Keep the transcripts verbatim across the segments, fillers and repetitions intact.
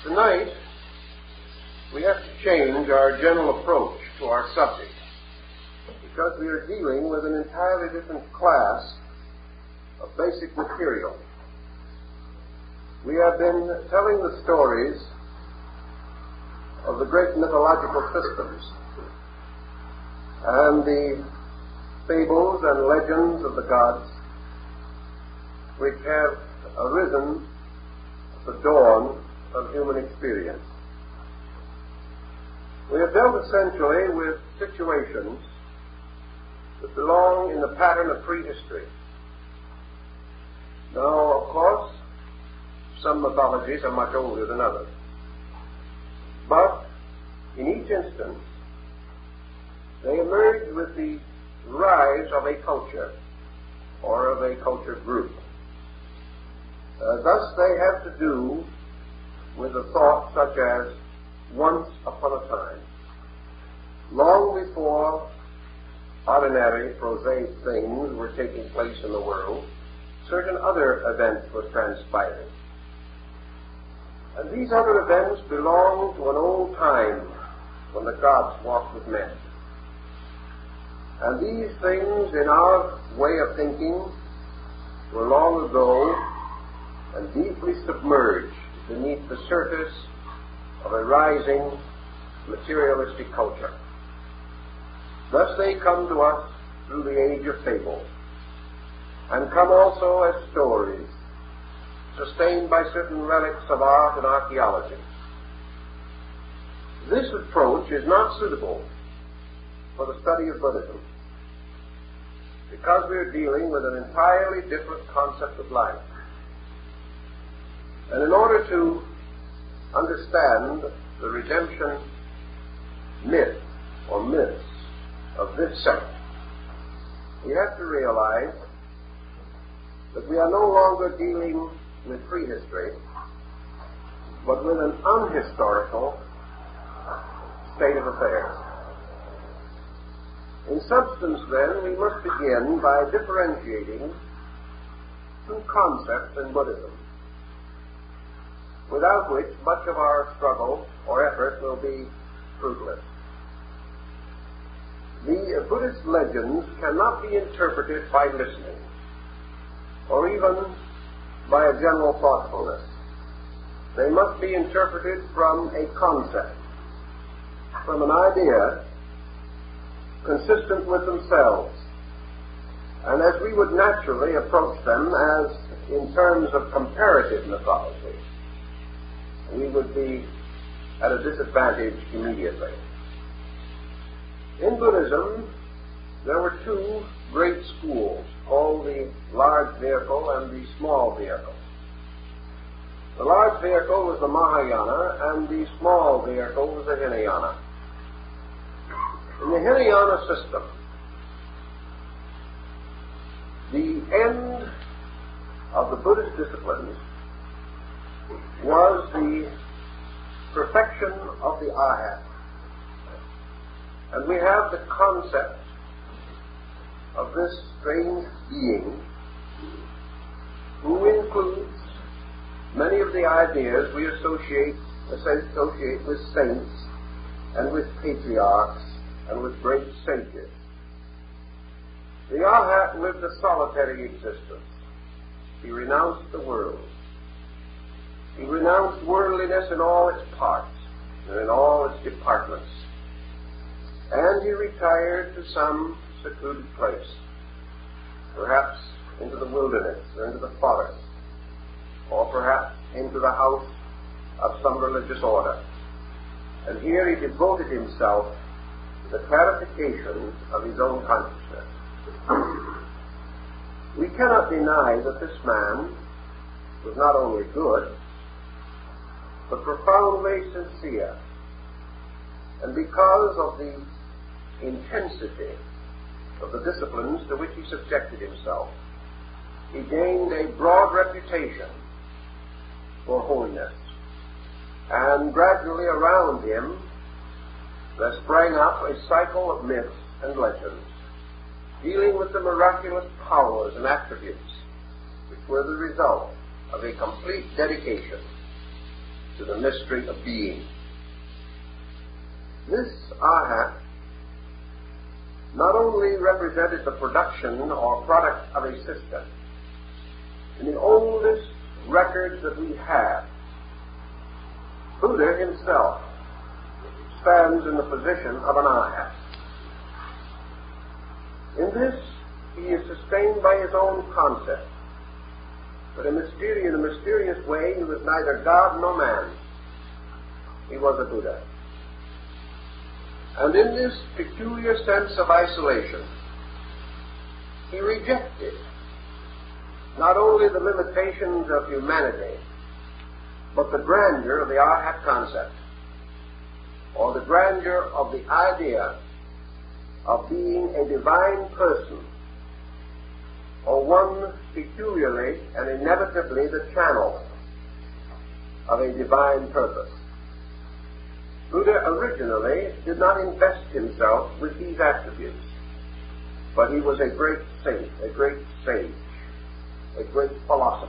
Tonight, we have to change our general approach to our subject because we are dealing with an entirely different class of basic material. We have been telling the stories of the great mythological systems and the fables and legends of the gods which have arisen at the dawn of human experience. We have dealt essentially with situations that belong in the pattern of prehistory. Now, of course, some mythologies are much older than others. But in each instance, they emerge with the rise of a culture or of a culture group. Uh, thus, they have to do with a thought such as once upon a time, long before ordinary, prosaic things were taking place in the world, certain other events were transpiring. And these other events belong to an old time when the gods walked with men. And these things, in our way of thinking, were long ago and deeply submerged beneath the surface of a rising materialistic culture. Thus they come to us through the age of fable, and come also as stories, sustained by certain relics of art and archaeology. This approach is not suitable for the study of Buddhism, because we are dealing with an entirely different concept of life. And in order to understand the redemption myth or myths of this sect, we have to realize that we are no longer dealing with prehistory, but with an unhistorical state of affairs. In substance, then, we must begin by differentiating two concepts in Buddhism, without which much of our struggle or effort will be fruitless. The Buddhist legends cannot be interpreted by listening, or even by a general thoughtfulness. They must be interpreted from a concept, from an idea consistent with themselves, and as we would naturally approach them as in terms of comparative mythology, we would be at a disadvantage immediately. In Buddhism, there were two great schools, called the large vehicle and the small vehicle. The large vehicle was the Mahayana, and the small vehicle was the Hinayana. In the Hinayana system, the end of the Buddhist disciplines was the perfection of the Arhat. And we have the concept of this strange being who includes many of the ideas we associate, associate with saints and with patriarchs and with great sages. The Arhat lived a solitary existence. He renounced the world. He renounced worldliness in all its parts and in all its departments. And he retired to some secluded place, perhaps into the wilderness or into the forest, or perhaps into the house of some religious order. And here he devoted himself to the clarification of his own consciousness. We cannot deny that this man was not only good, but profoundly sincere. And because of the intensity of the disciplines to which he subjected himself, he gained a broad reputation for holiness. And gradually around him there sprang up a cycle of myths and legends dealing with the miraculous powers and attributes which were the result of a complete dedication to the mystery of being. This Arhat not only represented the production or product of a system. In the oldest records that we have, Buddha himself stands in the position of an Arhat. In this, he is sustained by his own concept. But in, mysterious, in a mysterious way, he was neither God nor man. He was a Buddha. And in this peculiar sense of isolation, he rejected not only the limitations of humanity, but the grandeur of the Arhat concept, or the grandeur of the idea of being a divine person, or one peculiarly and inevitably the channel of a divine purpose. Buddha originally did not invest himself with these attributes, but he was a great saint, a great sage, a great philosopher.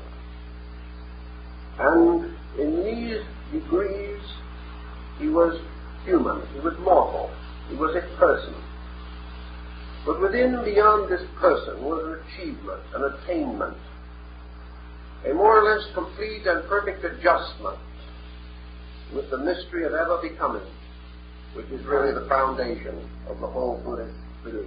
And in these degrees, he was human, he was mortal, he was a person. But within and beyond this person was an achievement, an attainment, a more or less complete and perfect adjustment with the mystery of ever becoming, which is really the foundation of the whole Buddhist belief.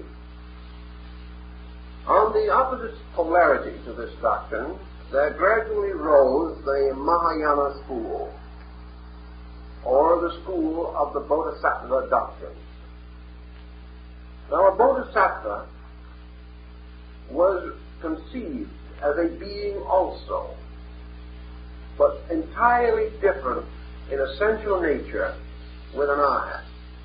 On the opposite polarity to this doctrine, there gradually rose the Mahayana school, or the school of the Bodhisattva doctrine. Now, a Bodhisattva was conceived as a being also, but entirely different in essential nature with an Arhat.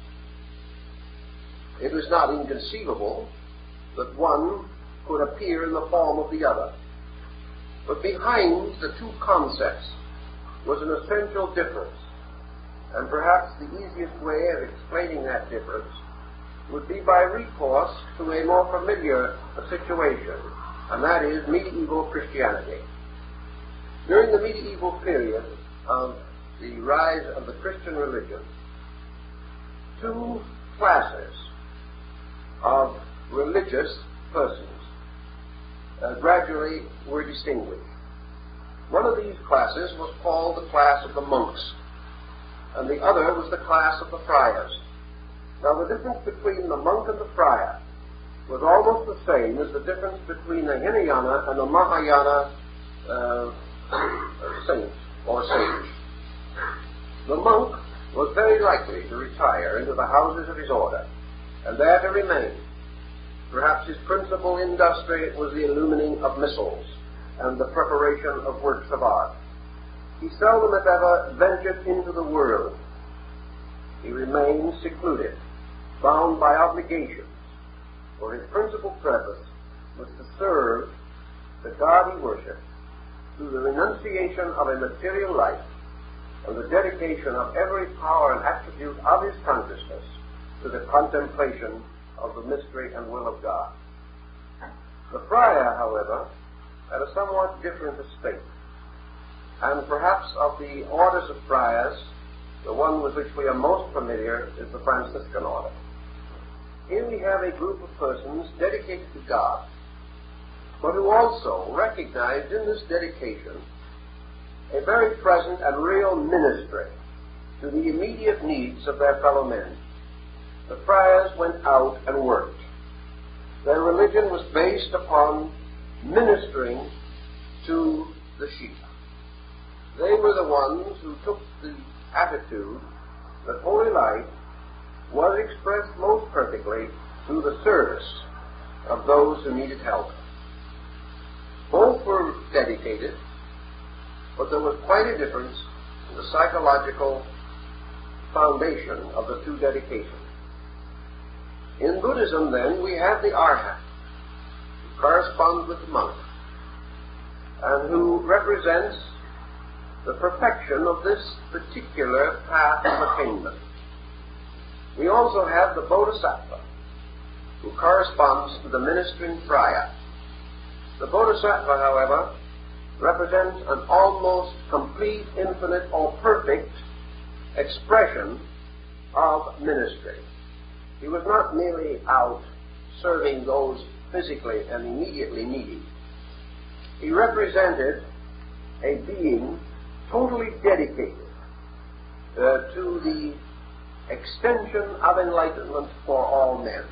It was not inconceivable that one could appear in the form of the other. But behind the two concepts was an essential difference, and perhaps the easiest way of explaining that difference would be by recourse to a more familiar situation, and that is medieval Christianity. During the medieval period of the rise of the Christian religion, two classes of religious persons uh, gradually were distinguished. One of these classes was called the class of the monks, and the other was the class of the friars. Now, the difference between the monk and the friar was almost the same as the difference between the Hinayana and the Mahayana uh, saint or sage. The monk was very likely to retire into the houses of his order, and there to remain. Perhaps his principal industry was the illumining of missals and the preparation of works of art. He seldom, if ever, ventured into the world. He remained secluded, bound by obligations, for his principal purpose was to serve the God he worshipped through the renunciation of a material life and the dedication of every power and attribute of his consciousness to the contemplation of the mystery and will of God. The friar, however, had a somewhat different estate, and perhaps of the orders of friars, the one with which we are most familiar is the Franciscan order. Here we have a group of persons dedicated to God, but who also recognized in this dedication a very present and real ministry to the immediate needs of their fellow men. The friars went out and worked. Their religion was based upon ministering to the sheep. They were the ones who took the attitude that holy life was expressed most perfectly through the service of those who needed help. Both were dedicated, but there was quite a difference in the psychological foundation of the two dedications. In Buddhism, then, we have the Arhat, who corresponds with the monk, and who represents the perfection of this particular path of attainment. We also have the Bodhisattva, who corresponds to the ministering friar. The Bodhisattva, however, represents an almost complete, infinite, or perfect expression of ministry. He was not merely out serving those physically and immediately needy. He represented a being totally dedicated uh, to the extension of enlightenment for all men.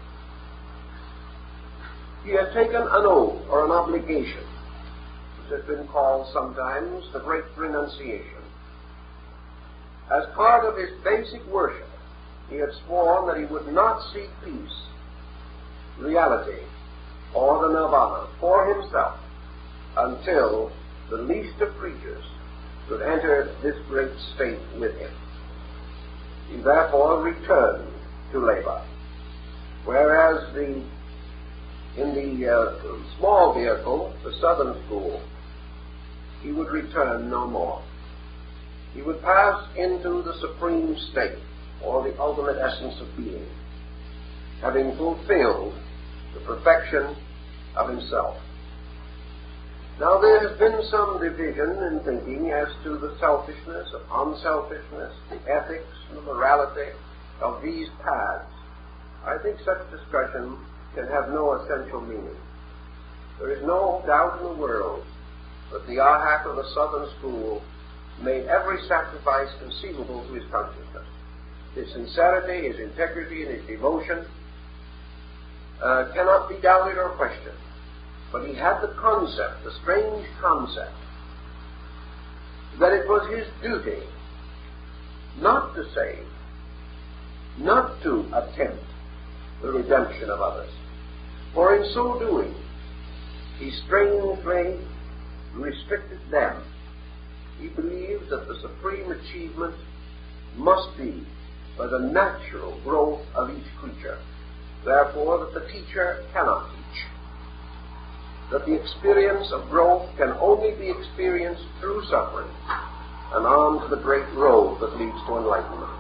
He had taken an oath or an obligation, which has been called sometimes the Great Renunciation. As part of his basic worship, he had sworn that he would not seek peace, reality, or the nirvana for himself until the least of creatures should enter this great state with him. He therefore returned to labor, whereas the in the uh, small vehicle, the Southern School, he would return no more. He would pass into the supreme state, or the ultimate essence of being, having fulfilled the perfection of himself. Now there has been some division in thinking as to the selfishness, of unselfishness, the ethics and the morality of these paths. I think such discussion can have no essential meaning. There is no doubt in the world that the Ahak of the Southern School made every sacrifice conceivable to his consciousness. His sincerity, his integrity, and his devotion uh, cannot be doubted or questioned. But he had the concept, the strange concept, that it was his duty not to save, not to attempt the redemption of others. For in so doing, he strangely restricted them. He believed that the supreme achievement must be by the natural growth of each creature. Therefore, that the teacher cannot teach. That the experience of growth can only be experienced through suffering and on to the great road that leads to enlightenment.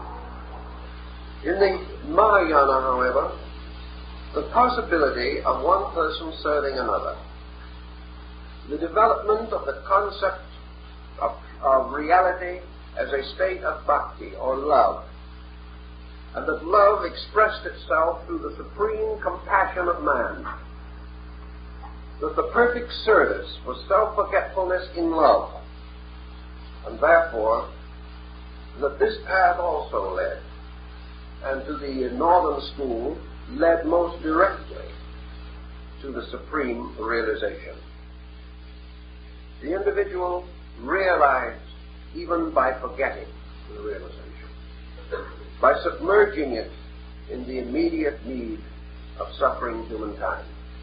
In the Mahayana, however, the possibility of one person serving another, the development of the concept of, of reality as a state of bhakti or love, and that love expressed itself through the supreme compassion of man, that the perfect service was self-forgetfulness in love, and therefore that this path also led, and to the Northern School led most directly to the supreme realization. The individual realized even by forgetting the realization, by submerging it in the immediate need of suffering humankind.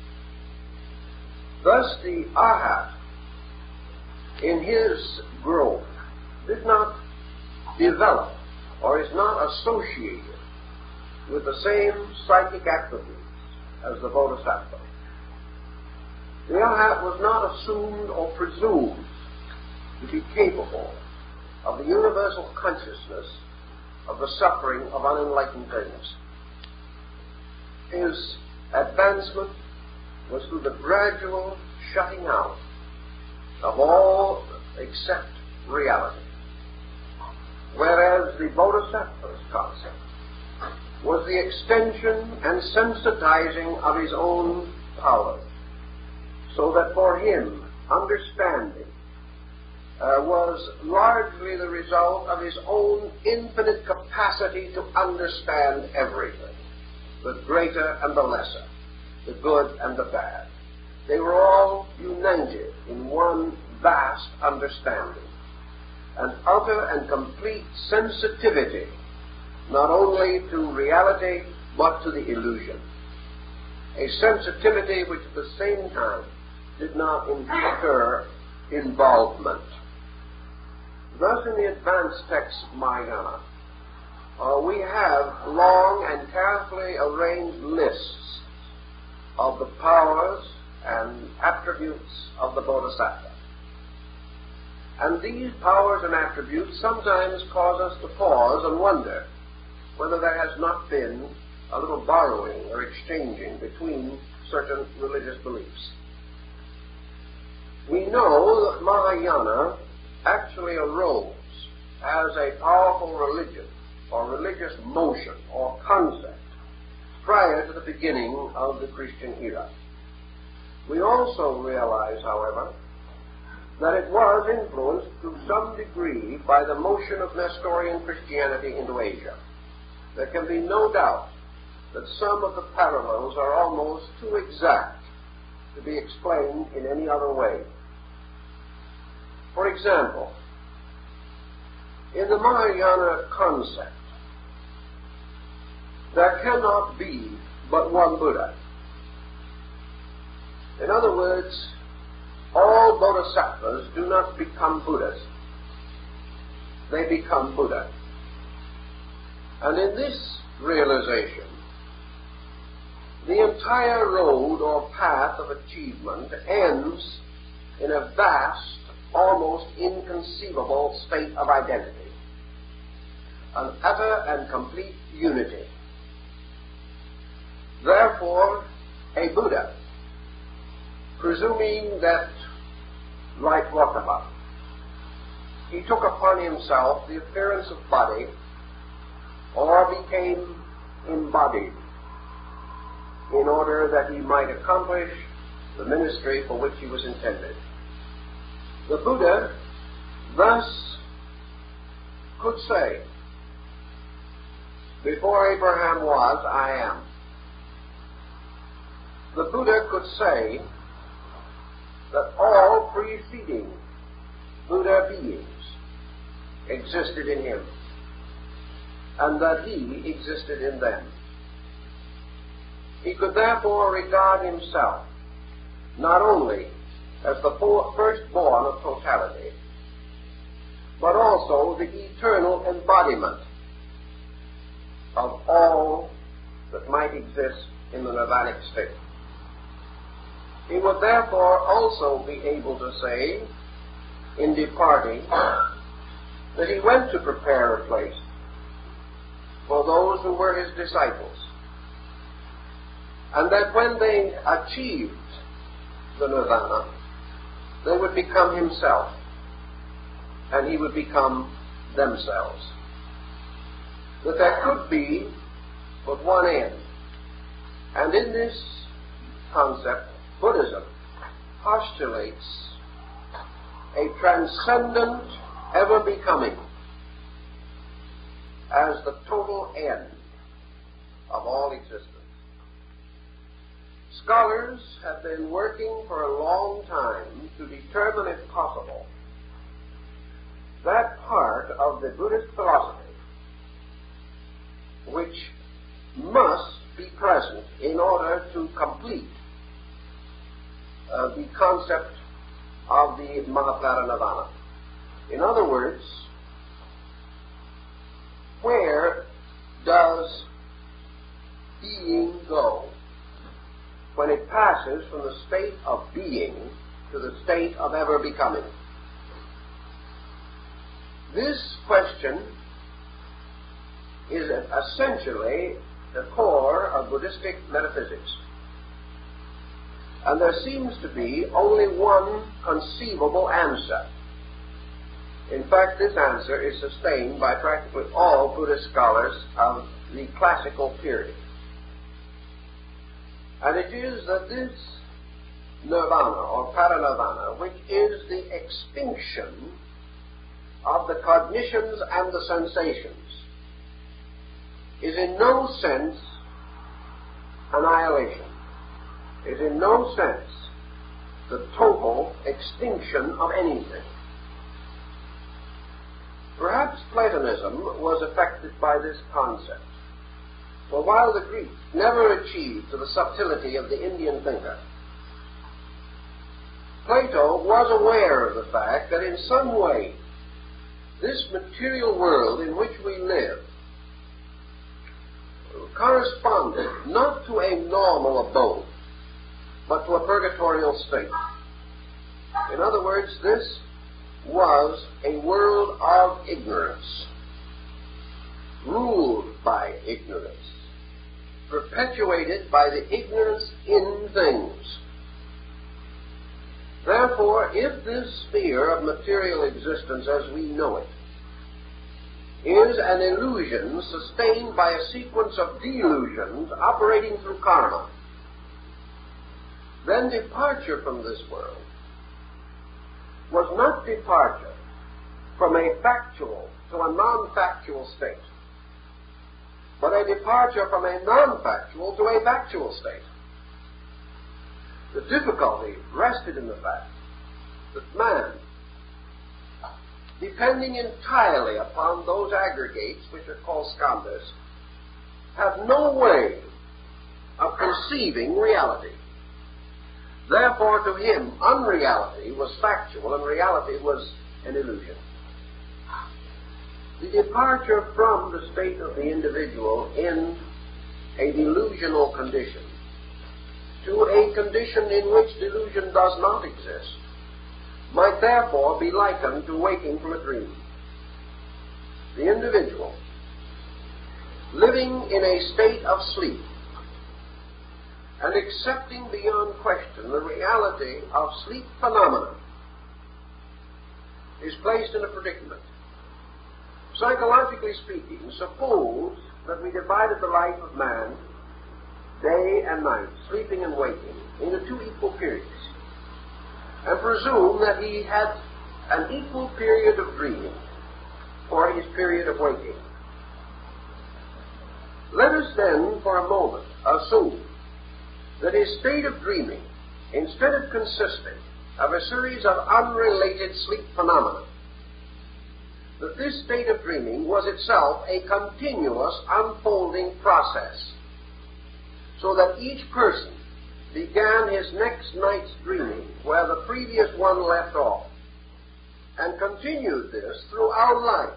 Thus the Ahak, in his growth, did not develop or is not associated with the same psychic attributes as the Bodhisattva. The Ahak was not assumed or presumed to be capable of the universal consciousness of the suffering of unenlightened things. His advancement was through the gradual shutting out of all except reality, whereas the Bodhisattva's concept was the extension and sensitizing of his own power, so that for him understanding uh, was largely the result of his own infinite capacity to understand everything, the greater and the lesser, the good and the bad. They were all united in one vast understanding, an utter and complete sensitivity not only to reality but to the illusion, a sensitivity which at the same time did not incur involvement. Thus in the advanced text of Mahayana, uh, we have long and carefully arranged lists of the powers and attributes of the Bodhisattva. And these powers and attributes sometimes cause us to pause and wonder whether there has not been a little borrowing or exchanging between certain religious beliefs. we know that Mahayana actually arose as a powerful religion or religious motion or concept prior to the beginning of the Christian era. We also realize, however, that it was influenced to some degree by the motion of Nestorian Christianity into Asia. There can be no doubt that some of the parallels are almost too exact to be explained in any other way. For example, in the Mahayana concept, there cannot be but one Buddha. In other words, all bodhisattvas do not become Buddhas. They become Buddha. And in this realization, the entire road or path of achievement ends in a vast, almost inconceivable state of identity, an utter and complete unity. Therefore, a Buddha, presuming that, like Gautama, he took upon himself the appearance of body or became embodied in order that he might accomplish the ministry for which he was intended. The Buddha thus could say, before Abraham was, I am. The Buddha could say that all preceding Buddha beings existed in him, and that he existed in them. He could therefore regard himself not only as the firstborn of totality, but also the eternal embodiment of all that might exist in the nirvanic state. He would therefore also be able to say, in departing, that he went to prepare a place for those who were his disciples, and that when they achieved the nirvana, they would become himself, and he would become themselves. That there could be but one end. And in this concept, Buddhism postulates a transcendent ever-becoming as the total end of all existence. Scholars have been working for a long time to determine, if possible, that part of the Buddhist philosophy which must be present in order to complete uh, the concept of the Mahaparinirvana. In other words, where does being go when it passes from the state of being to the state of ever-becoming? This question is essentially the core of Buddhistic metaphysics. And there seems to be only one conceivable answer. In fact, this answer is sustained by practically all Buddhist scholars of the classical period. And it is that this nirvana or parinirvana, which is the extinction of the cognitions and the sensations, is in no sense annihilation, is in no sense the total extinction of anything. Perhaps Platonism was affected by this concept, for while the Greeks never achieved to the subtlety of the Indian thinker, Plato was aware of the fact that in some way this material world in which we live corresponded not to a normal abode, but to a purgatorial state. In other words, this was a world of ignorance, ruled by ignorance, perpetuated by the ignorance in things. Therefore, if this sphere of material existence as we know it is an illusion sustained by a sequence of delusions operating through karma, then departure from this world was not departure from a factual to a non-factual state, but a departure from a non-factual to a factual state. The difficulty rested in the fact that man, depending entirely upon those aggregates which are called skandhas, have no way of conceiving reality. Therefore, to him, unreality was factual and reality was an illusion. The departure from the state of the individual in a delusional condition to a condition in which delusion does not exist might therefore be likened to waking from a dream. The individual, living in a state of sleep and accepting beyond question the reality of sleep phenomena, is placed in a predicament. Psychologically speaking, suppose that we divided the life of man, day and night, sleeping and waking, into two equal periods, and presume that he had an equal period of dreaming for his period of waking. Let us then, for a moment, assume that his state of dreaming, instead of consisting of a series of unrelated sleep phenomena, that this state of dreaming was itself a continuous unfolding process, so that each person began his next night's dreaming where the previous one left off, and continued this throughout life,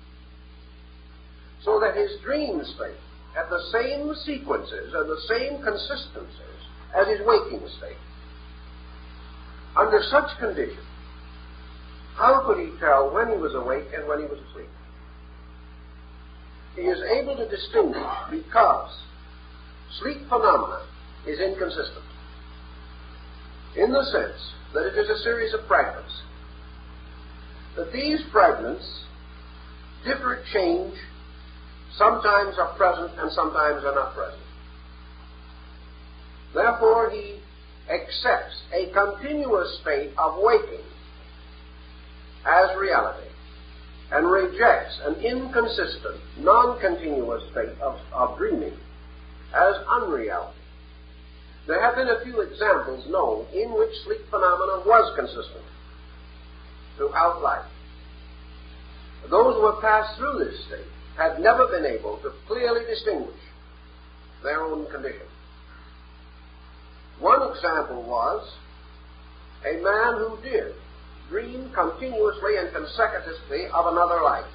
so that his dream state had the same sequences and the same consistencies as his waking state. Under such conditions, how could he tell when he was awake and when he was asleep? He is able to distinguish because sleep phenomena is inconsistent, in the sense that it is a series of fragments, that these fragments differ, change, sometimes are present and sometimes are not present. Therefore, he accepts a continuous state of waking as reality and rejects an inconsistent, non-continuous state of, of dreaming as unreality. There have been a few examples known in which sleep phenomena was consistent throughout life. Those who have passed through this state had never been able to clearly distinguish their own condition. One example was a man who did dream continuously and consecutively of another life.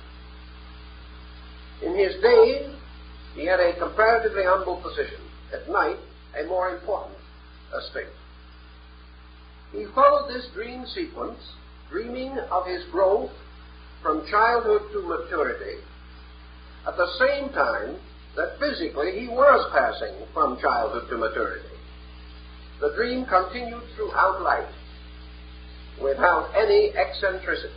In his day, he had a comparatively humble position. At night, a more important estate. He followed this dream sequence, dreaming of his growth from childhood to maturity, at the same time that physically he was passing from childhood to maturity. The dream continued throughout life without any eccentricities.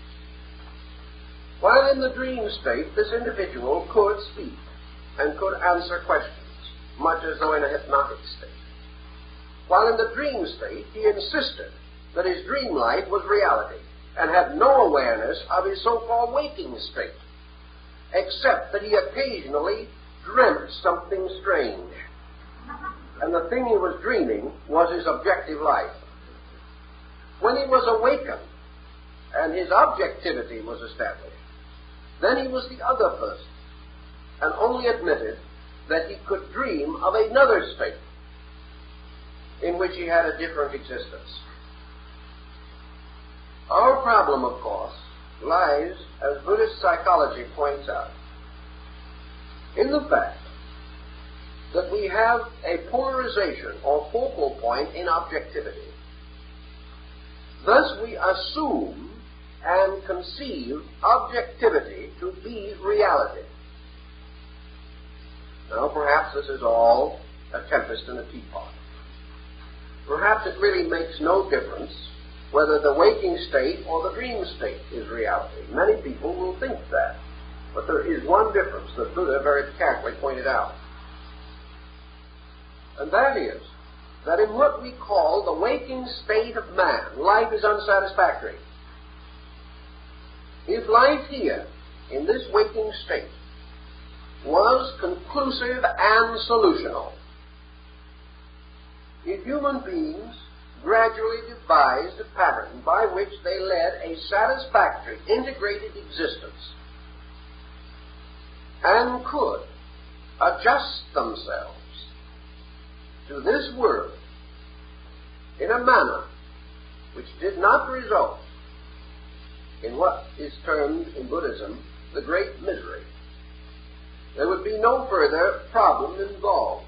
While in the dream state, this individual could speak and could answer questions, much as though in a hypnotic state. While in the dream state, he insisted that his dream life was reality and had no awareness of his so-called waking state, except that he occasionally dreamt something strange. And the thing he was dreaming was his objective life. When he was awakened and his objectivity was established, then he was the other person and only admitted that he could dream of another state in which he had a different existence. Our problem, of course, lies, as Buddhist psychology points out, in the fact that we have a polarization or focal point in objectivity. Thus we assume and conceive objectivity to be reality. Now, perhaps this is all a tempest in a teapot. Perhaps it really makes no difference whether the waking state or the dream state is reality. Many people will think that. But there is one difference that Buddha very carefully pointed out. And that is that in what we call the waking state of man, life is unsatisfactory. If life here, in this waking state, was conclusive and solutional, if human beings gradually devised a pattern by which they led a satisfactory, integrated existence, and could adjust themselves to this world in a manner which did not result in what is termed in Buddhism the great misery, there would be no further problem involved.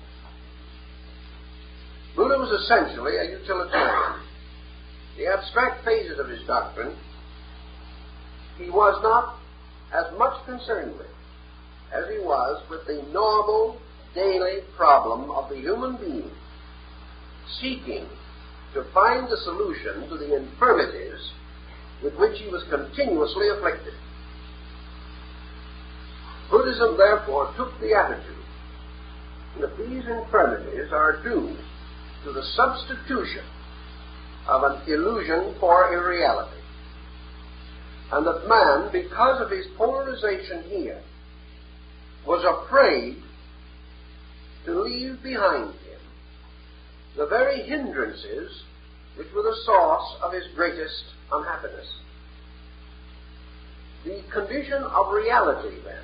Buddha was essentially a utilitarian. The abstract phases of his doctrine he was not as much concerned with as he was with the normal daily problem of the human being seeking to find the solution to the infirmities with which he was continuously afflicted. Buddhism therefore took the attitude that these infirmities are due to the substitution of an illusion for a reality, and that man, because of his polarization here, was afraid to leave behind him the very hindrances which were the source of his greatest unhappiness. The condition of reality, then,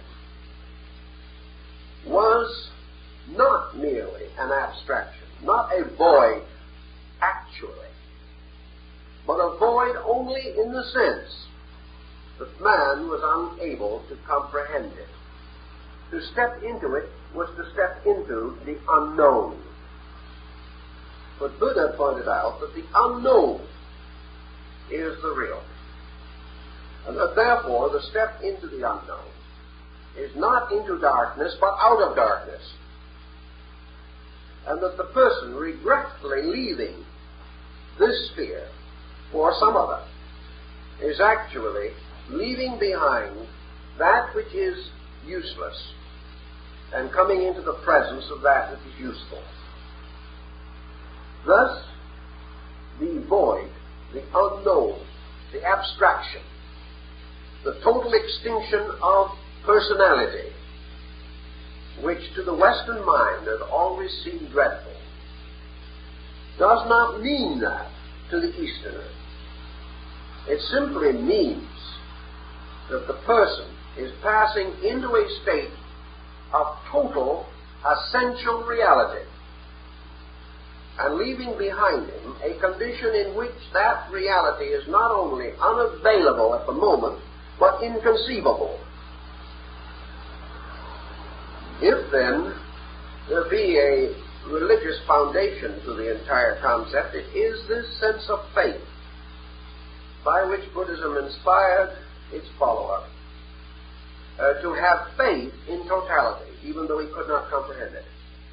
was not merely an abstraction, not a void actually, but a void only in the sense that man was unable to comprehend it. To step into it was to step into the unknown. But Buddha pointed out that the unknown is the real, and that therefore the step into the unknown is not into darkness, but out of darkness, and that the person regretfully leaving this sphere for some other is actually leaving behind that which is useless and coming into the presence of that which is useful. Thus, the void, the unknown, the abstraction, the total extinction of personality, which to the Western mind had always seemed dreadful, does not mean that to the Easterner. It simply means that the person is passing into a state of total, essential reality, and leaving behind him a condition in which that reality is not only unavailable at the moment, but inconceivable. If, then, there be a religious foundation to the entire concept, it is this sense of faith by which Buddhism inspired its follower uh, to have faith in totality, even though he could not comprehend it.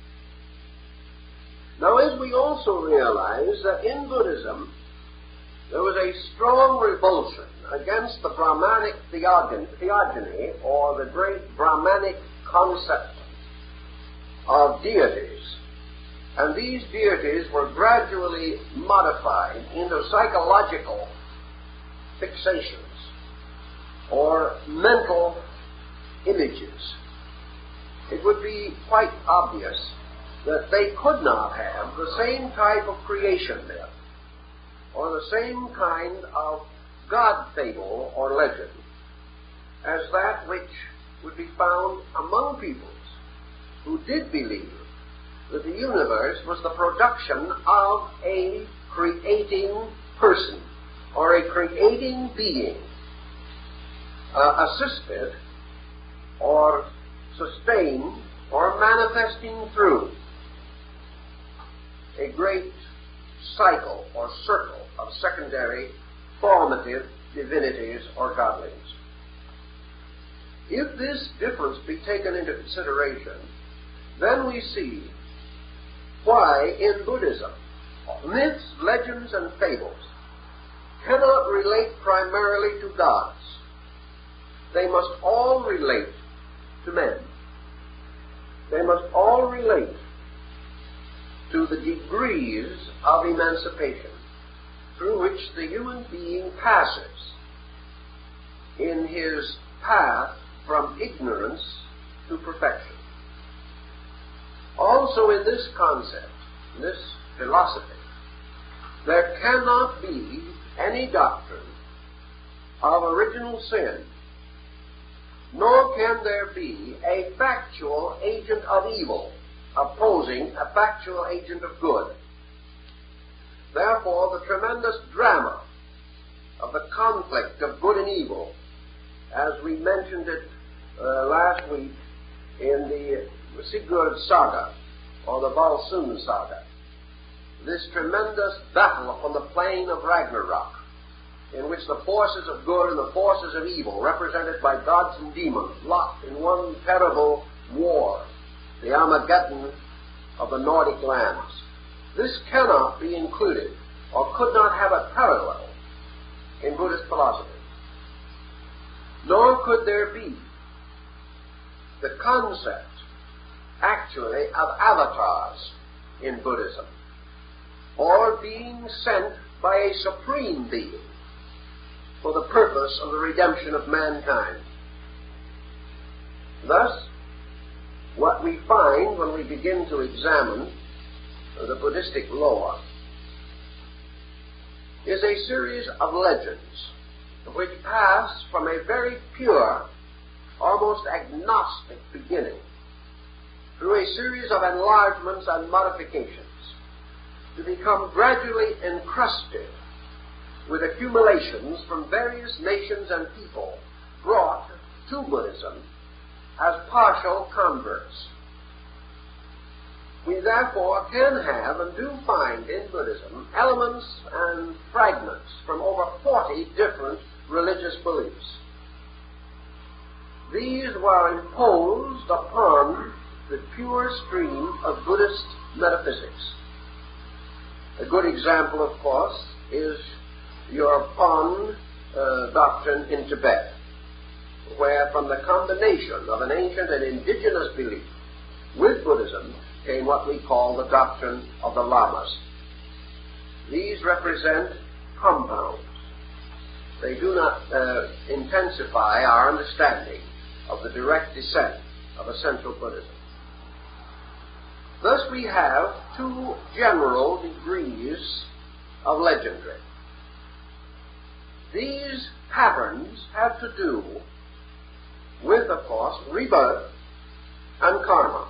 Now, as we also realize that in Buddhism there was a strong revulsion against the Brahmanic theogony, theogony or the great Brahmanic concept of deities, and these deities were gradually modified into psychological fixations or mental images. It would be quite obvious that they could not have the same type of creation myth or the same kind of God fable or legend as that which would be found among peoples who did believe that the universe was the production of a creating person or a creating being, uh, assisted or sustained or manifesting through a great cycle or circle of secondary formative divinities or godlings. If this difference be taken into consideration, then we see why in Buddhism myths, legends, and fables cannot relate primarily to gods. They must all relate to men. They must all relate to the degrees of emancipation through which the human being passes in his path from ignorance to perfection. Also in this concept, in this philosophy, there cannot be any doctrine of original sin, nor can there be a factual agent of evil opposing a factual agent of good. Therefore, the tremendous drama of the conflict of good and evil, as we mentioned it uh, last week in the Sigurd Saga, or the Valsund Saga, this tremendous battle upon the plain of Ragnarok, in which the forces of good and the forces of evil, represented by gods and demons, locked in one terrible war, the Armageddon of the Nordic lands. This cannot be included, or could not have a parallel, in Buddhist philosophy. Nor could there be the concept, actually, of avatars in Buddhism, or being sent by a supreme being for the purpose of the redemption of mankind. Thus, what we find when we begin to examine the Buddhistic lore is a series of legends which pass from a very pure, almost agnostic beginning through a series of enlargements and modifications to become gradually encrusted with accumulations from various nations and people brought to Buddhism as partial converts. We therefore can have and do find in Buddhism elements and fragments from over forty different religious beliefs. These were imposed upon the pure stream of Buddhist metaphysics. A good example, of course, is your Pon uh, doctrine in Tibet, where from the combination of an ancient and indigenous belief with Buddhism came what we call the doctrine of the Lamas. These represent compounds. They do not uh, intensify our understanding of the direct descent of essential Buddhism. Thus we have two general degrees of legendary. These patterns have to do with, of course, rebirth and karma.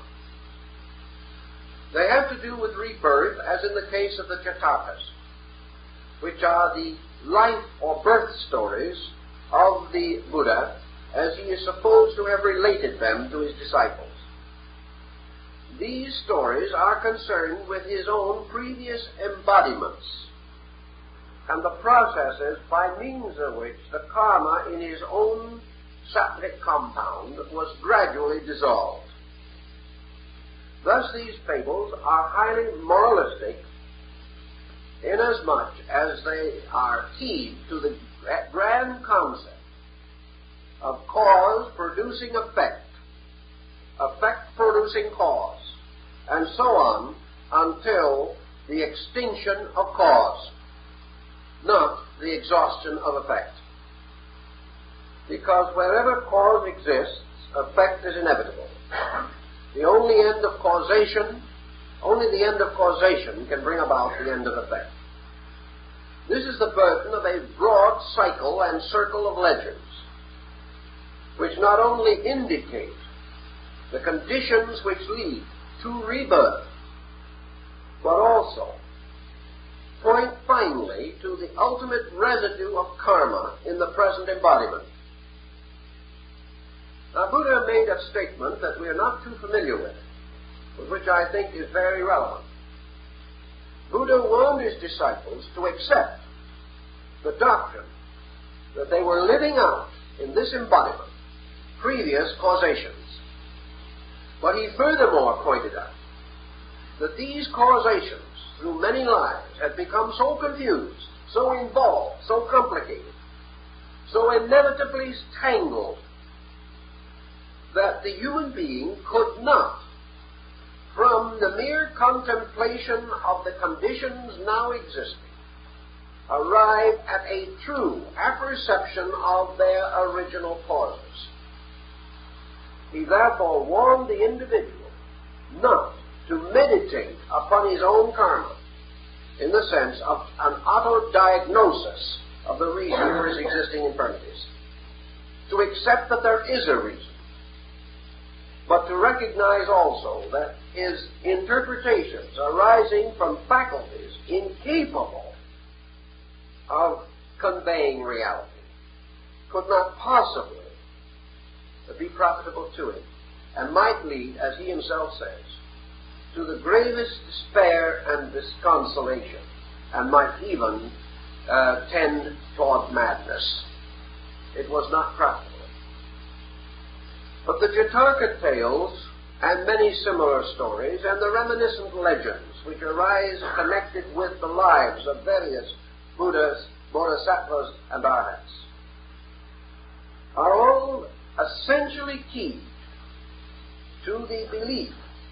They have to do with rebirth, as in the case of the Jatakas, which are the life or birth stories of the Buddha, as he is supposed to have related them to his disciples. These stories are concerned with his own previous embodiments and the processes by means of which the karma in his own sattvic compound was gradually dissolved. Thus these fables are highly moralistic inasmuch as they are keyed to the grand concept of cause producing effect, effect producing cause, and so on until the extinction of cause, not the exhaustion of effect. Because wherever cause exists, effect is inevitable. The only end of causation, only the end of causation can bring about the end of effect. This is the burden of a broad cycle and circle of legends, which not only indicate the conditions which lead to rebirth, but also point finally to the ultimate residue of karma in the present embodiment. Now, Buddha made a statement that we are not too familiar with, but which I think is very relevant. Buddha warned his disciples to accept the doctrine that they were living out in this embodiment previous causations. But he furthermore pointed out that these causations, through many lives, had become so confused, so involved, so complicated, so inevitably tangled, that the human being could not, from the mere contemplation of the conditions now existing, arrive at a true apperception of their original causes. He therefore warned the individual not to meditate upon his own karma in the sense of an auto-diagnosis of the reason for his existing infirmities, to accept that there is a reason, but to recognize also that his interpretations arising from faculties incapable of conveying reality could not possibly be profitable to him, and might lead, as he himself says, to the gravest despair and disconsolation, and might even uh, tend toward madness. It was not profitable. But the Jataka tales and many similar stories and the reminiscent legends which arise connected with the lives of various Buddhas, Bodhisattvas, and Arhats are all essentially key to the belief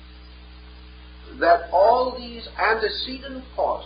that all these antecedent causes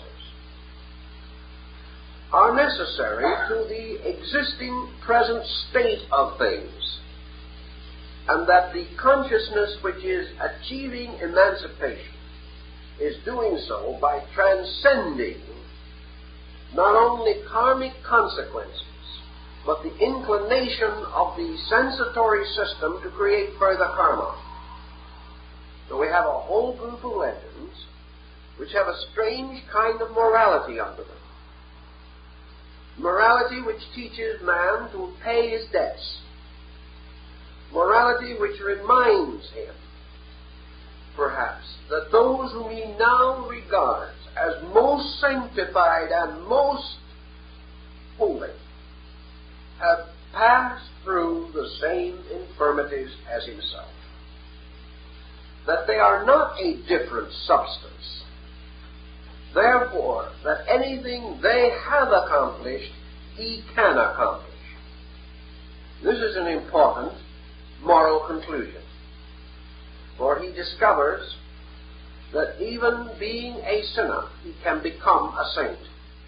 are necessary to the existing present state of things, and that the consciousness which is achieving emancipation is doing so by transcending not only karmic consequences, but the inclination of the sensatory system to create further karma. So we have a whole group of legends which have a strange kind of morality under them. Morality which teaches man to pay his debts. Morality which reminds him, perhaps, that those whom he now regards as most sanctified and most holy have passed through the same infirmities as himself. That they are not a different substance. Therefore, that anything they have accomplished, he can accomplish. This is an important moral conclusion. For he discovers that even being a sinner, he can become a saint.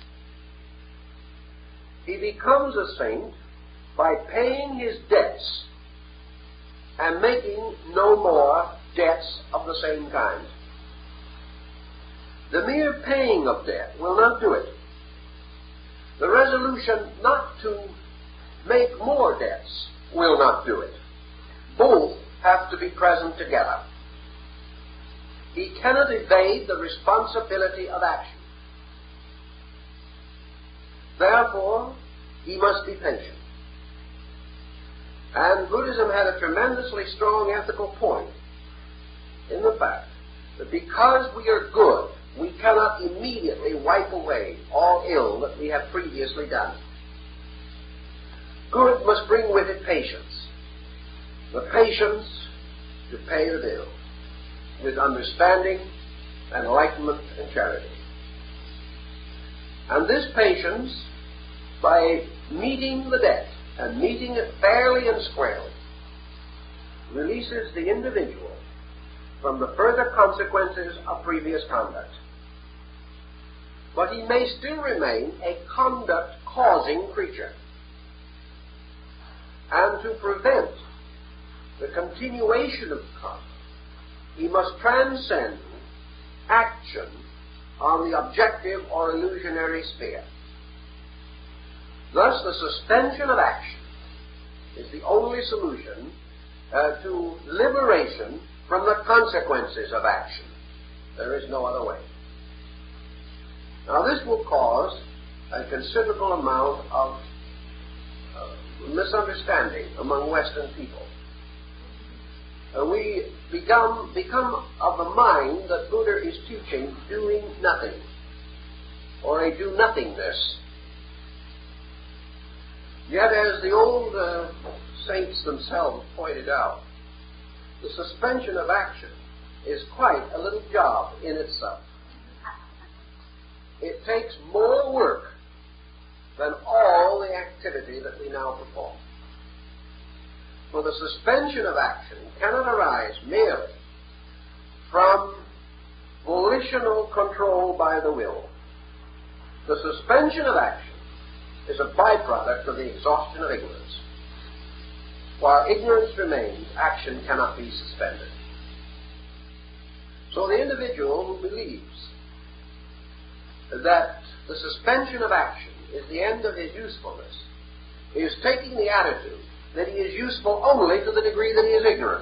He becomes a saint by paying his debts and making no more debts of the same kind. The mere paying of debt will not do it. The resolution not to make more debts will not do it. Both have to be present together. He cannot evade the responsibility of action. Therefore, he must be patient. And Buddhism had a tremendously strong ethical point in the fact that because we are good, we cannot immediately wipe away all ill that we have previously done. Good must bring with it patience. The patience to pay the bill with understanding, enlightenment, and charity. And this patience, by meeting the debt and meeting it fairly and squarely, releases the individual from the further consequences of previous conduct. But he may still remain a conduct-causing creature. And to prevent the continuation of conduct, he must transcend action on the objective or illusionary sphere. Thus, the suspension of action is the only solution uh, to liberation from the consequences of action. There is no other way. Now, this will cause a considerable amount of uh, misunderstanding among Western people. Uh, we become, become of the mind that Buddha is teaching doing nothing, or a do-nothingness. Yet, as the old uh, saints themselves pointed out, the suspension of action is quite a little job in itself. It takes more work than all the activity that we now perform. For the suspension of action cannot arise merely from volitional control by the will. The suspension of action is a byproduct of the exhaustion of ignorance. While ignorance remains, action cannot be suspended. So the individual who believes that the suspension of action is the end of his usefulness is taking the attitude that he is useful only to the degree that he is ignorant.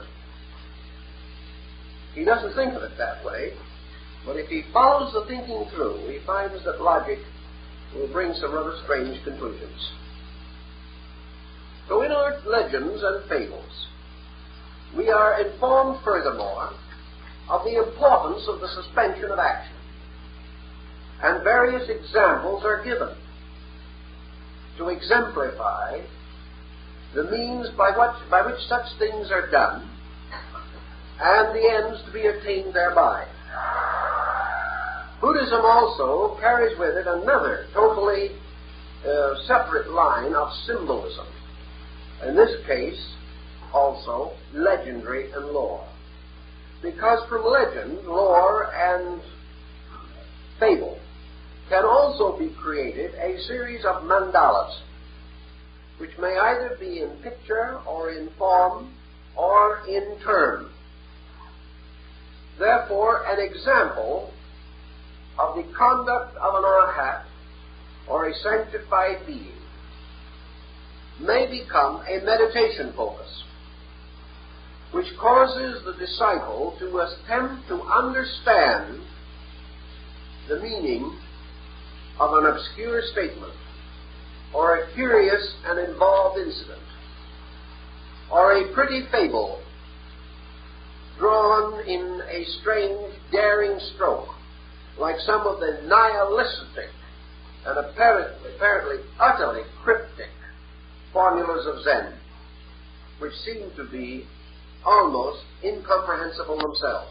He doesn't think of it that way, but if he follows the thinking through, he finds that logic will bring some rather strange conclusions. So in our legends and fables, we are informed furthermore of the importance of the suspension of action, and various examples are given to exemplify the means by which, by which such things are done and the ends to be attained thereby. Buddhism also carries with it another totally uh, separate line of symbolism. In this case, also, legendary and lore. Because from legend, lore, and fable can also be created a series of mandalas, which may either be in picture or in form or in term. Therefore, an example of the conduct of an arhat or a sanctified being may become a meditation focus, which causes the disciple to attempt to understand the meaning of an obscure statement, or a curious and involved incident, or a pretty fable drawn in a strange, daring stroke, like some of the nihilistic and apparently, apparently utterly cryptic formulas of Zen, which seem to be almost incomprehensible themselves.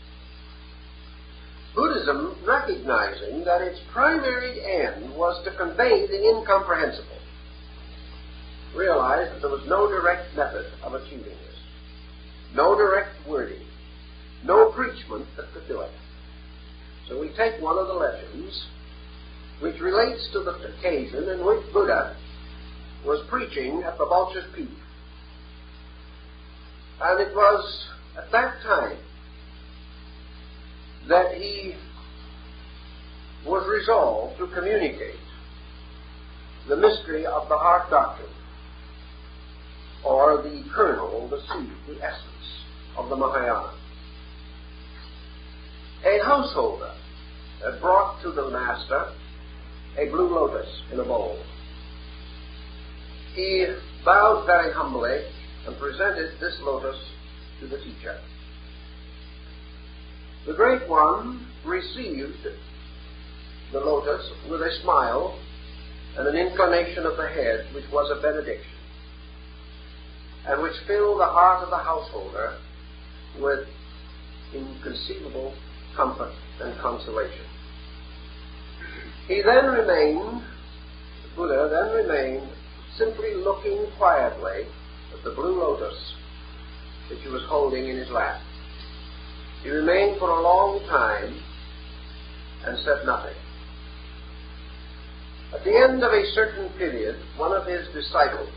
Buddhism, recognizing that its primary end was to convey the incomprehensible, realized that there was no direct method of achieving this, no direct wording, no preachment that could do it. So we take one of the legends, which relates to the occasion in which Buddha was preaching at the Vulture's Peak. And it was at that time that he was resolved to communicate the mystery of the heart doctrine, or the kernel, the seed, the essence of the Mahayana. A householder had brought to the master a blue lotus in a bowl. He bowed very humbly and presented this lotus to the teacher. The Great One received the lotus with a smile and an inclination of the head which was a benediction, and which filled the heart of the householder with inconceivable comfort and consolation. He then remained, the Buddha then remained, simply looking quietly at the blue lotus which he was holding in his lap. He remained for a long time and said nothing. At the end of a certain period, one of his disciples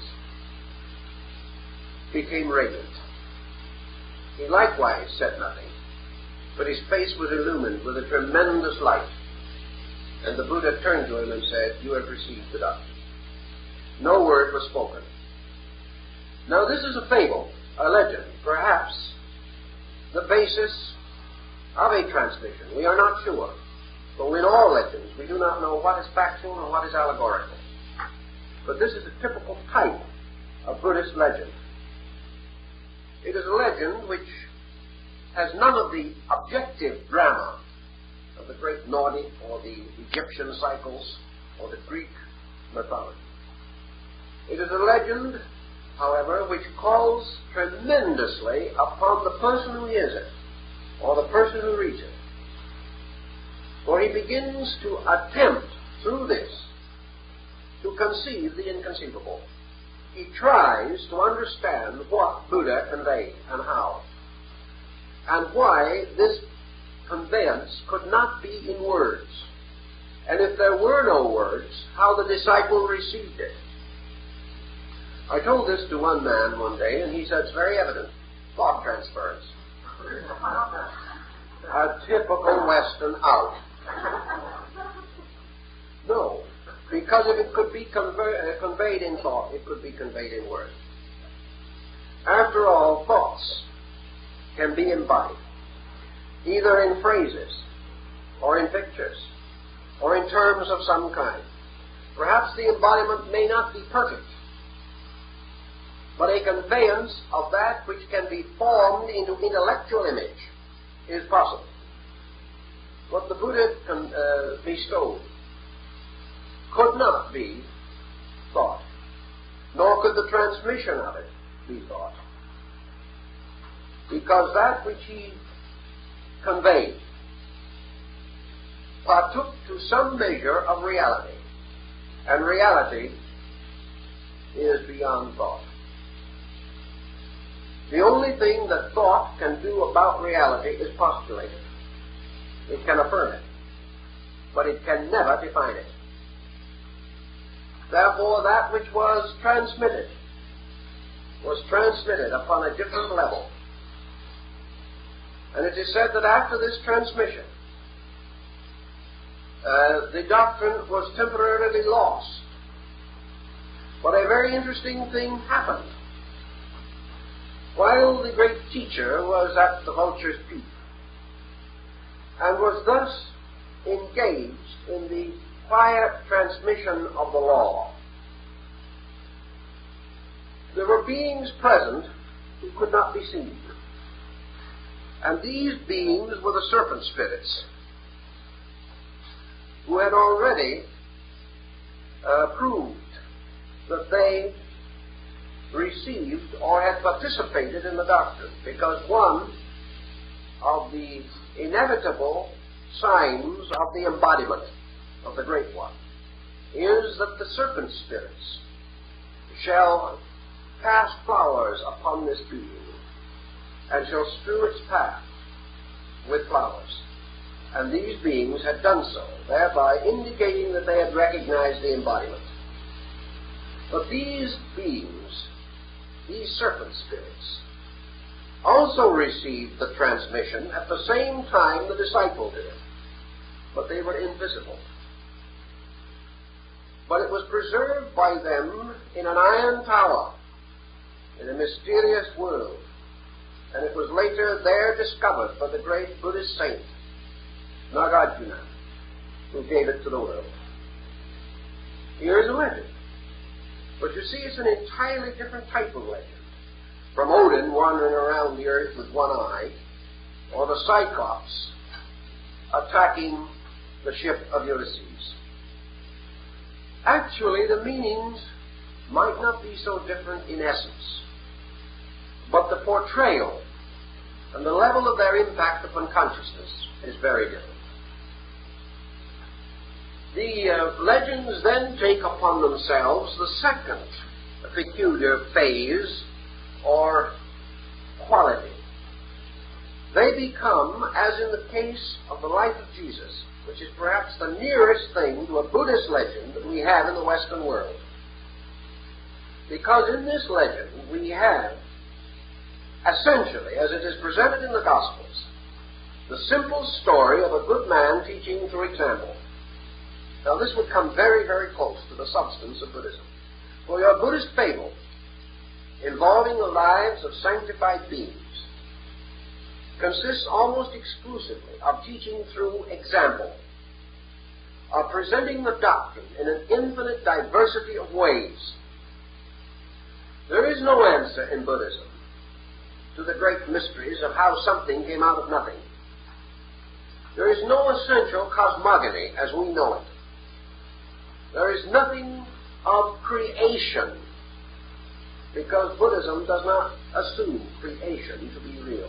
became radiant. He likewise said nothing, but his face was illumined with a tremendous light. And the Buddha turned to him and said, "You have received the doctrine." No word was spoken. Now this is a fable, a legend, perhaps the basis of a transmission. We are not sure. For in all legends, we do not know what is factual and what is allegorical. But this is a typical type of Buddhist legend. It is a legend which has none of the objective drama of the great Nordic or the Egyptian cycles or the Greek mythology. It is a legend, however, which calls tremendously upon the person who hears it, or the person who reads it. For he begins to attempt, through this, to conceive the inconceivable. He tries to understand what Buddha conveyed and how, and why this conveyance could not be in words. And if there were no words, how the disciple received it. I told this to one man one day, and he said, it's very evident. Thought transference. A typical Western out. No, because if it could be conver- uh, conveyed in thought, it could be conveyed in words. After all, thoughts can be embodied, either in phrases, or in pictures, or in terms of some kind. Perhaps the embodiment may not be perfect, but a conveyance of that which can be formed into intellectual image is possible. What the Buddha con- uh, bestowed could not be thought, nor could the transmission of it be thought, because that which he conveyed partook to some measure of reality, and reality is beyond thought. The only thing that thought can do about reality is postulate it. It can affirm it, but it can never define it. Therefore, that which was transmitted was transmitted upon a different level. And it is said that after this transmission, uh, the doctrine was temporarily lost. But a very interesting thing happened. While the great teacher was at the vulture's peak, and was thus engaged in the quiet transmission of the law, there were beings present who could not be seen. And these beings were the serpent spirits, who had already uh, proved that they received or had participated in the doctrine, because one of the inevitable signs of the embodiment of the Great One is that the serpent spirits shall cast flowers upon this being and shall strew its path with flowers. And these beings had done so, thereby indicating that they had recognized the embodiment. But these beings, these serpent spirits, also received the transmission at the same time the disciple did, but they were invisible. But it was preserved by them in an iron tower in a mysterious world, and it was later there discovered by the great Buddhist saint Nagarjuna, who gave it to the world. Here is a legend, but you see, it's an entirely different type of legend from Odin wandering around the earth with one eye, or the Cyclops attacking the ship of Ulysses. Actually, the meanings might not be so different in essence, but the portrayal and the level of their impact upon consciousness is very different. The uh, legends then take upon themselves the second peculiar phase or quality. They become, as in the case of the life of Jesus, which is perhaps the nearest thing to a Buddhist legend that we have in the Western world. Because in this legend we have, essentially, as it is presented in the Gospels, the simple story of a good man teaching through example. Now this would come very, very close to the substance of Buddhism. For your Buddhist fable, involving the lives of sanctified beings, consists almost exclusively of teaching through example, of presenting the doctrine in an infinite diversity of ways. There is no answer in Buddhism to the great mysteries of how something came out of nothing. There is no essential cosmogony as we know it. There is nothing of creation, because Buddhism does not assume creation to be real.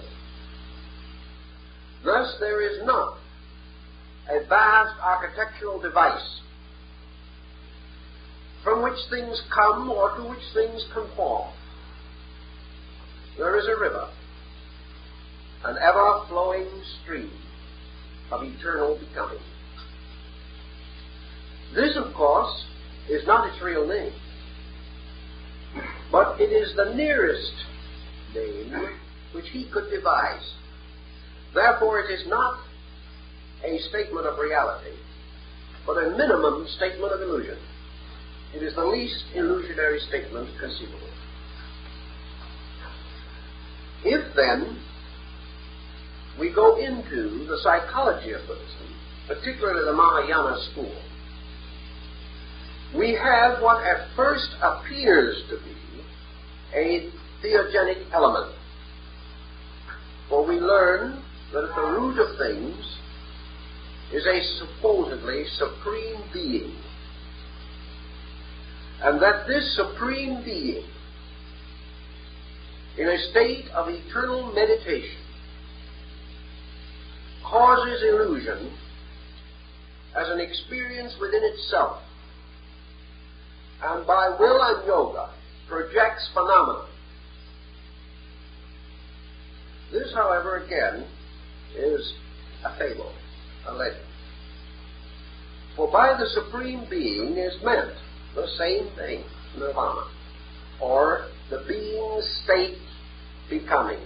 Thus, there is not a vast architectural device from which things come or to which things conform. There is a river, an ever-flowing stream of eternal becoming. This, of course, is not its real name, but it is the nearest name which he could devise. Therefore, it is not a statement of reality, but a minimum statement of illusion. It is the least illusionary statement conceivable. If, then, we go into the psychology of Buddhism, particularly the Mahayana school, we have what at first appears to be a theogenic element. For we learn that at the root of things is a supposedly supreme being, and that this supreme being, in a state of eternal meditation, causes illusion as an experience within itself, and by will and yoga projects phenomena. This, however, again, is a fable, a legend. For by the Supreme Being is meant the same thing, nirvana, or the being's state becoming.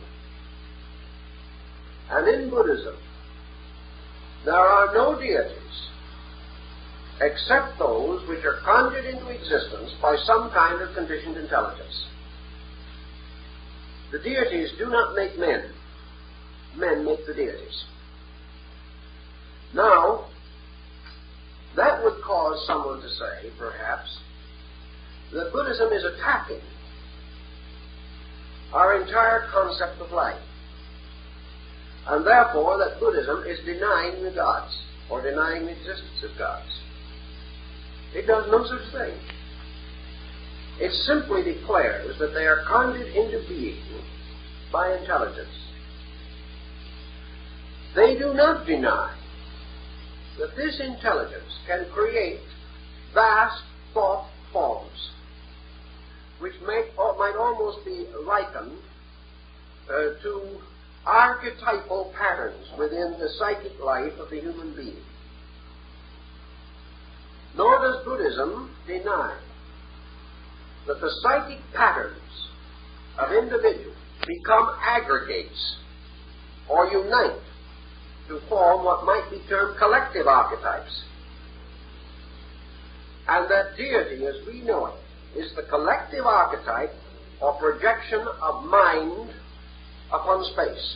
And in Buddhism, there are no deities except those which are conjured into existence by some kind of conditioned intelligence. The deities do not make men. Men make the deities. Now, that would cause someone to say, perhaps, that Buddhism is attacking our entire concept of life, and therefore that Buddhism is denying the gods, or denying the existence of gods. It does no such thing. It simply declares that they are conjured into being by intelligence. They do not deny that this intelligence can create vast thought forms, which may, or might almost be likened uh, to archetypal patterns within the psychic life of the human being. Nor does Buddhism deny that the psychic patterns of individuals become aggregates or unite to form what might be termed collective archetypes. And that deity, as we know it, is the collective archetype or projection of mind upon space.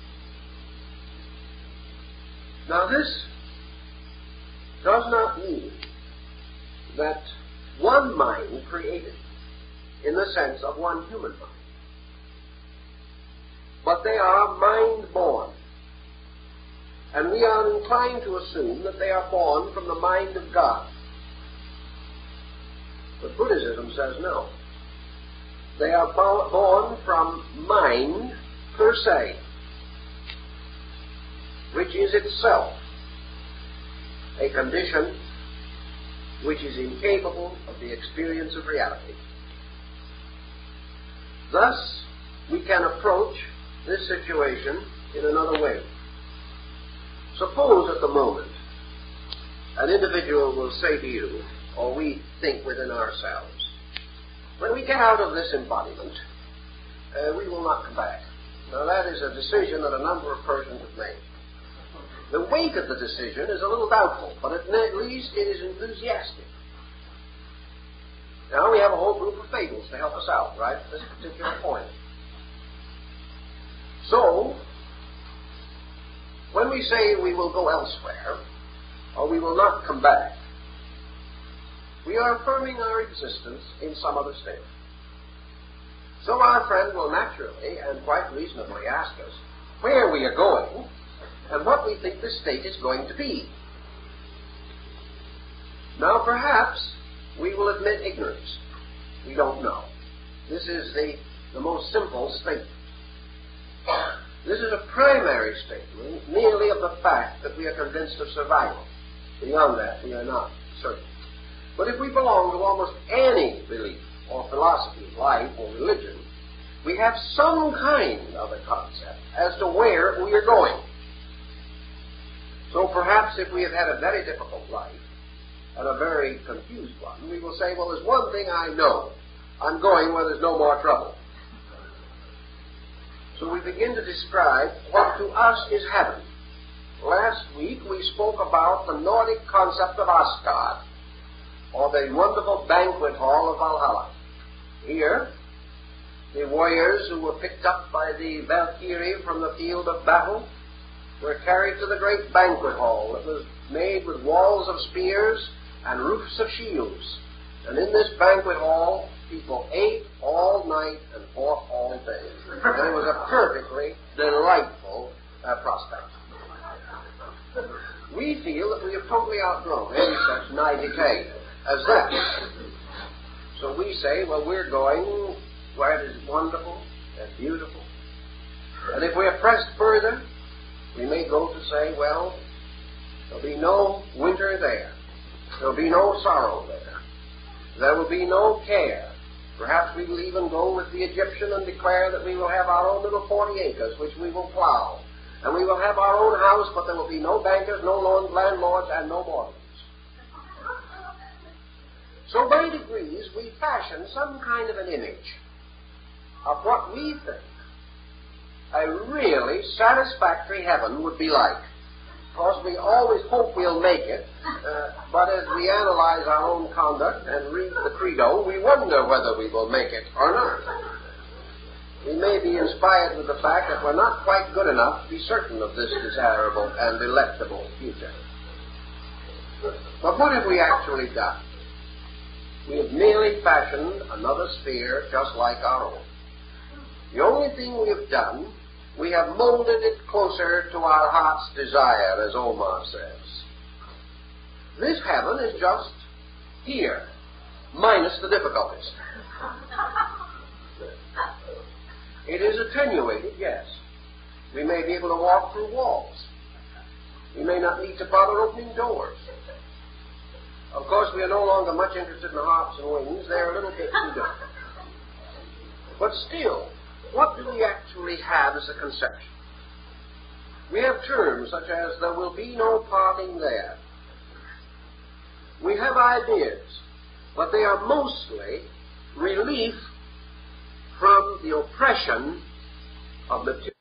Now this does not mean that one mind created in the sense of one human mind, but they are mind-born. And we are inclined to assume that they are born from the mind of God. But Buddhism says no. They are born from mind per se, which is itself a condition which is incapable of the experience of reality. Thus, we can approach this situation in another way. Suppose at the moment an individual will say to you, or we think within ourselves, when we get out of this embodiment, uh, we will not come back. Now that is a decision that a number of persons have made. The weight of the decision is a little doubtful, but at least it is enthusiastic. Now we have a whole group of fables to help us out, right, at this particular point. So, when we say we will go elsewhere, or we will not come back, we are affirming our existence in some other state. So our friend will naturally and quite reasonably ask us where we are going and what we think this state is going to be. Now perhaps we will admit ignorance. We don't know. This is the, the most simple statement. This is a primary statement merely of the fact that we are convinced of survival. Beyond that, we are not certain. But if we belong to almost any belief or philosophy of life or religion, we have some kind of a concept as to where we are going. So perhaps if we have had a very difficult life and a very confused one, we will say, well, there's one thing I know. I'm going where there's no more trouble. So we begin to describe what to us is heaven. Last week we spoke about the Nordic concept of Asgard, or the wonderful banquet hall of Valhalla. Here, the warriors who were picked up by the Valkyrie from the field of battle were carried to the great banquet hall that was made with walls of spears and roofs of shields. And in this banquet hall, people ate all night and fought all day. And it was a perfectly delightful uh, prospect. We feel that we have totally outgrown any such naivete as that. So we say, well, we're going where it is wonderful and beautiful. And if we are pressed further, we may go to say, well, there'll be no winter there. There'll be no sorrow there. There will be no care. Perhaps we will even go with the Egyptian and declare that we will have our own little forty acres, which we will plow. And we will have our own house, but there will be no bankers, no landlords, and no mortgages. So by degrees, we fashion some kind of an image of what we think a really satisfactory heaven would be like. Of course, we always hope we'll make it, uh, but as we analyze our own conduct and read the Credo, we wonder whether we will make it or not. We may be inspired with the fact that we're not quite good enough to be certain of this desirable and delectable future. But what have we actually done? We have merely fashioned another sphere just like our own. The only thing we have done, we have molded it closer to our heart's desire, as Omar says. This heaven is just here, minus the difficulties. It is attenuated, yes. We may be able to walk through walls. We may not need to bother opening doors. Of course, we are no longer much interested in the harps and wings. They're a little bit too difficult. But still, what do we actually have as a conception? We have terms such as, there will be no parting there. We have ideas, but they are mostly relief from the oppression of material.